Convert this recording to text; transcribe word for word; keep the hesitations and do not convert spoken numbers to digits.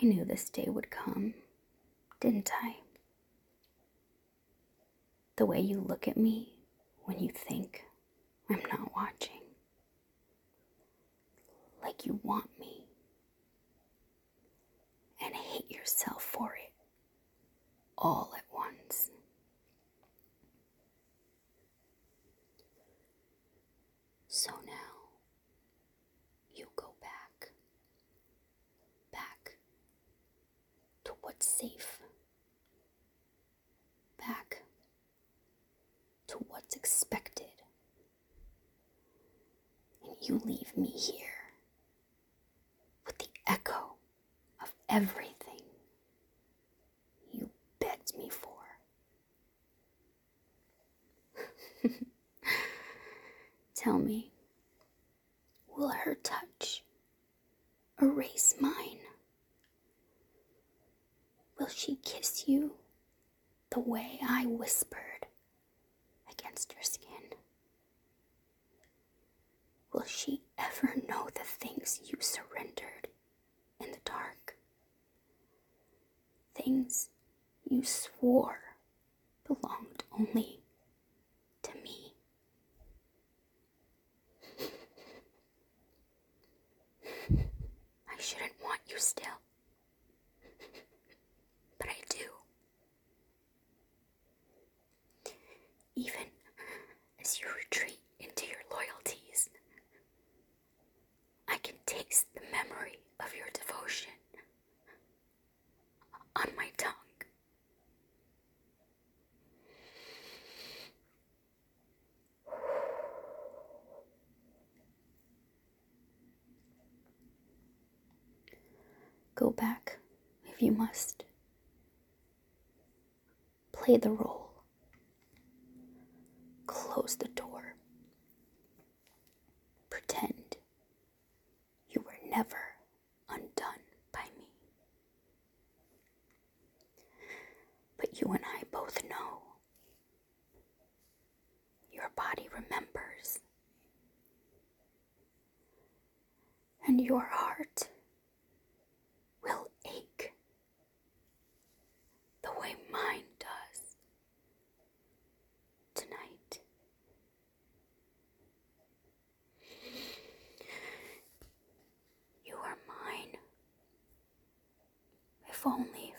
I knew this day would come, didn't I? The way you look at me when you think I'm not watching. Like you want me. And hate yourself for it. All at once. So now, you go back. Back to what's safe. Back to what's expected. And you leave me here with the echo of everything you begged me for. Tell me, will her touch erase mine? Will she kiss you the way I whispered against your skin? Will she ever know the things you surrendered in the dark? Things you swore belonged only to me. I shouldn't want you still, but I do. Even as you retreat into your loyalties, I can taste the memory of your devotion on my tongue. Go back if you must. Play the role. Close the door. Pretend you were never undone by me. But you and I both know your body remembers, and your heart will ache the way mine does tonight. You are mine, if only